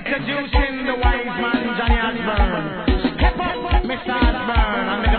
Introducing the wise man Johnny Osborne. Step up, Mr. Osborne.